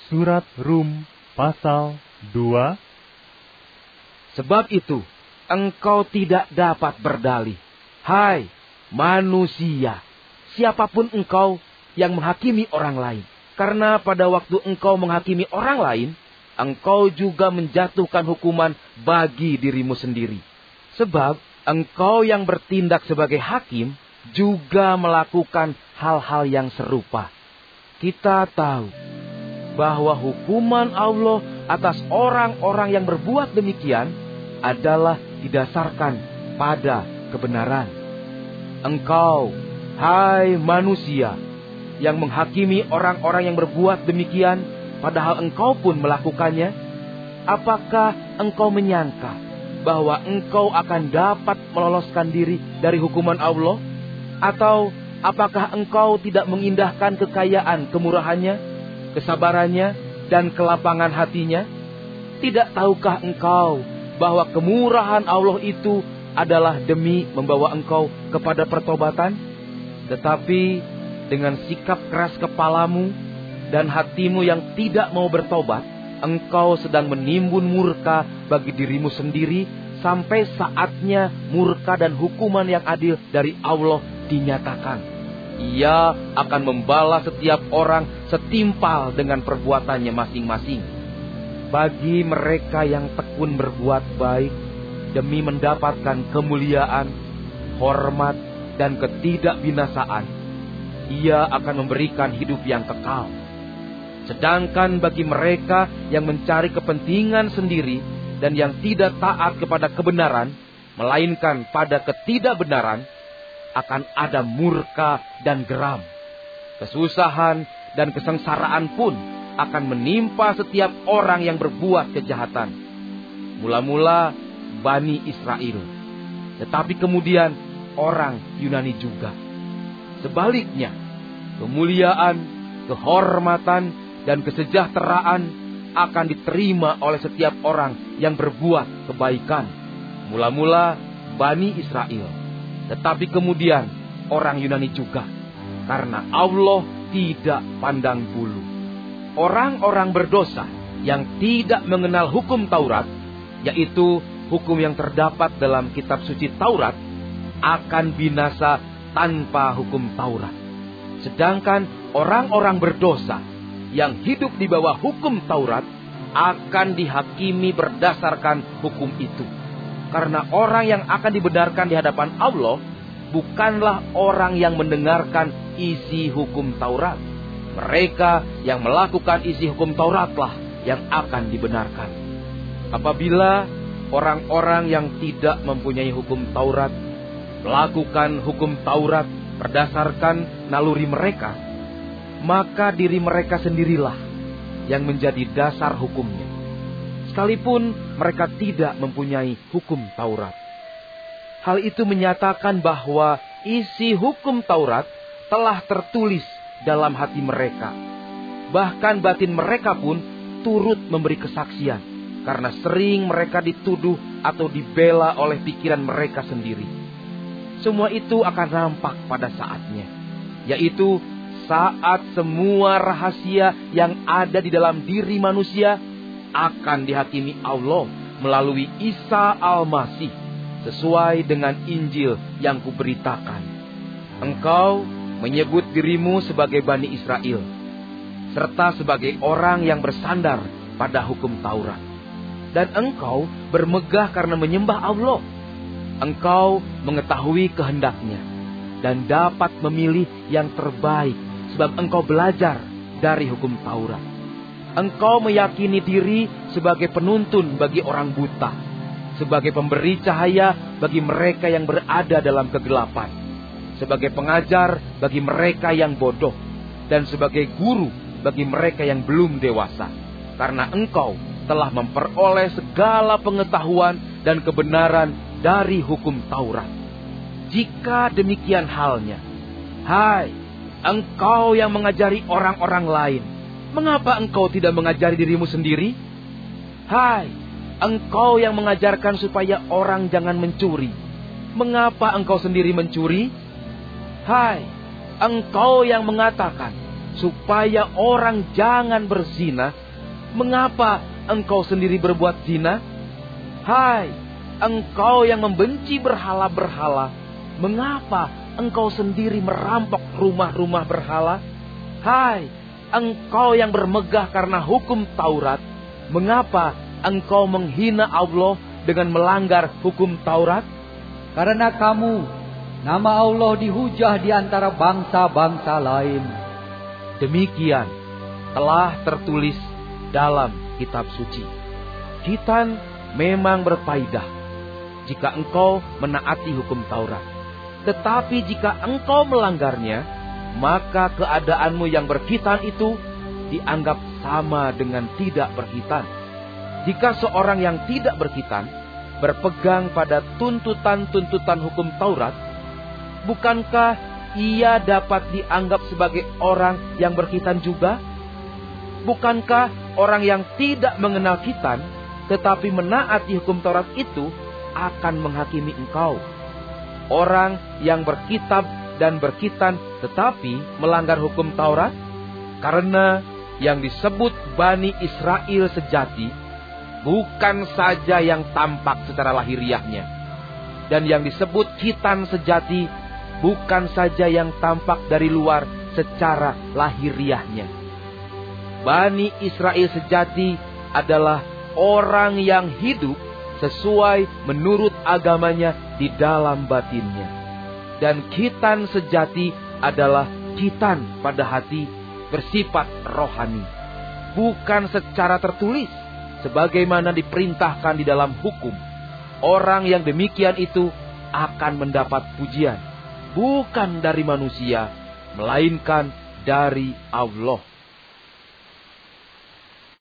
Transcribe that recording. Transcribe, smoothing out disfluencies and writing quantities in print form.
Surat Rum pasal 2. Sebab itu, engkau tidak dapat berdalih. Hai manusia, siapapun engkau yang menghakimi orang lain. Karena pada waktu engkau menghakimi orang lain, engkau juga menjatuhkan hukuman bagi dirimu sendiri. Sebab engkau yang bertindak sebagai hakim juga melakukan hal-hal yang serupa. Kita tahu bahwa hukuman Allah atas orang-orang yang berbuat demikian adalah didasarkan pada kebenaran. Engkau, hai manusia, yang menghakimi orang-orang yang berbuat demikian, padahal engkau pun melakukannya, apakah engkau menyangka bahwa engkau akan dapat meloloskan diri dari hukuman Allah? Atau apakah engkau tidak mengindahkan kekayaan kemurahannya, kesabarannya, dan kelapangan hatinya? Tidak tahukah engkau bahwa kemurahan Allah itu adalah demi membawa engkau kepada pertobatan? Tetapi dengan sikap keras kepalamu dan hatimu yang tidak mau bertobat, engkau sedang menimbun murka bagi dirimu sendiri sampai saatnya murka dan hukuman yang adil dari Allah dinyatakan. Ia akan membalas setiap orang setimpal dengan perbuatannya masing-masing. Bagi mereka yang tekun berbuat baik demi mendapatkan kemuliaan, hormat, dan ketidakbinasaan, Ia akan memberikan hidup yang kekal. Sedangkan bagi mereka yang mencari kepentingan sendiri dan yang tidak taat kepada kebenaran, melainkan pada ketidakbenaran, akan ada murka dan geram. Kesusahan dan kesengsaraan pun akan menimpa setiap orang yang berbuat kejahatan. Mula-mula Bani Israel, tetapi kemudian orang Yunani juga. Sebaliknya, kemuliaan, kehormatan, dan kesejahteraan akan diterima oleh setiap orang yang berbuat kebaikan. Mula-mula Bani Israel, tetapi kemudian orang Yunani juga. Karena Allah tidak pandang bulu. Orang-orang berdosa yang tidak mengenal hukum Taurat, yaitu hukum yang terdapat dalam kitab suci Taurat, akan binasa tanpa hukum Taurat. Sedangkan orang-orang berdosa yang hidup di bawah hukum Taurat akan dihakimi berdasarkan hukum itu. Karena orang yang akan dibenarkan di hadapan Allah bukanlah orang yang mendengarkan isi hukum Taurat. Mereka yang melakukan isi hukum Tauratlah yang akan dibenarkan. Apabila orang-orang yang tidak mempunyai hukum Taurat melakukan hukum Taurat berdasarkan naluri mereka, maka diri mereka sendirilah yang menjadi dasar hukumnya, sekalipun mereka tidak mempunyai hukum Taurat. Hal itu menyatakan bahwa isi hukum Taurat telah tertulis dalam hati mereka. Bahkan batin mereka pun turut memberi kesaksian, karena sering mereka dituduh atau dibela oleh pikiran mereka sendiri. Semua itu akan nampak pada saatnya, yaitu saat semua rahasia yang ada di dalam diri manusia akan dihakimi Allah melalui Isa Al-Masih sesuai dengan Injil yang kuberitakan. Engkau menyebut dirimu sebagai Bani Israel, serta sebagai orang yang bersandar pada hukum Taurat. Dan engkau bermegah karena menyembah Allah. Engkau mengetahui kehendaknya dan dapat memilih yang terbaik sebab engkau belajar dari hukum Taurat. Engkau meyakini diri sebagai penuntun bagi orang buta, sebagai pemberi cahaya bagi mereka yang berada dalam kegelapan, sebagai pengajar bagi mereka yang bodoh, dan sebagai guru bagi mereka yang belum dewasa. Karena engkau telah memperoleh segala pengetahuan dan kebenaran dari hukum Taurat. Jika demikian halnya, hai engkau yang mengajari orang-orang lain, mengapa engkau tidak mengajari dirimu sendiri? Hai engkau yang mengajarkan supaya orang jangan mencuri, mengapa engkau sendiri mencuri? Hai engkau yang mengatakan supaya orang jangan berzina, mengapa engkau sendiri berbuat zina? Hai, engkau yang membenci berhala-berhala, mengapa engkau sendiri merampok rumah-rumah berhala? Hai, engkau yang bermegah karena hukum Taurat, mengapa engkau menghina Allah dengan melanggar hukum Taurat? Karena kamu, nama Allah dihujah di antara bangsa-bangsa lain. Demikian telah tertulis dalam kitab suci. Khitan memang berfaedah jika engkau menaati hukum Taurat. Tetapi jika engkau melanggarnya, maka keadaanmu yang berkhitan itu dianggap sama dengan tidak berkhitan. Jika seorang yang tidak berkhitan berpegang pada tuntutan-tuntutan hukum Taurat, bukankah ia dapat dianggap sebagai orang yang berkhitan juga? Bukankah orang yang tidak mengenal khitan tetapi menaati hukum Taurat itu akan menghakimi engkau? Orang yang berkitab dan berkhitan tetapi melanggar hukum Taurat, karena yang disebut Bani Israel sejati bukan saja yang tampak secara lahiriahnya, dan yang disebut khitan sejati bukan saja yang tampak dari luar secara lahiriahnya. Bani Israel sejati adalah orang yang hidup sesuai menurut agamanya di dalam batinnya. Dan khitan sejati adalah khitan pada hati, bersifat rohani, bukan secara tertulis sebagaimana diperintahkan di dalam hukum. Orang yang demikian itu akan mendapat pujian, bukan dari manusia, melainkan dari Allah.